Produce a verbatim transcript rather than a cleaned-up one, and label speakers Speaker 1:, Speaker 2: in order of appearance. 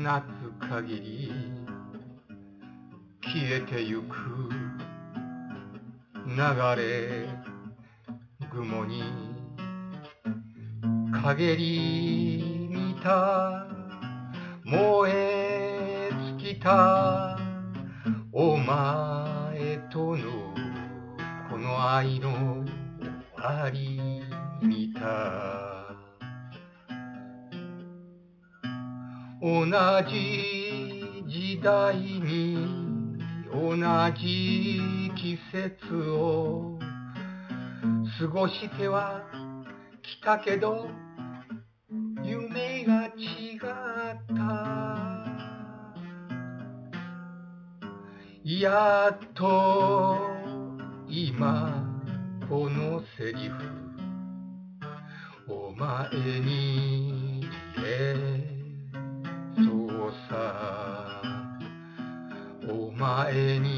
Speaker 1: なつ限り消えてゆく流れ雲に陰り見た燃え尽きたお前とのこの愛の終わり見た同じ時代に同じ季節を過ごしてはきたけど夢が違ったやっと今このセリフお前に言えそうさお前に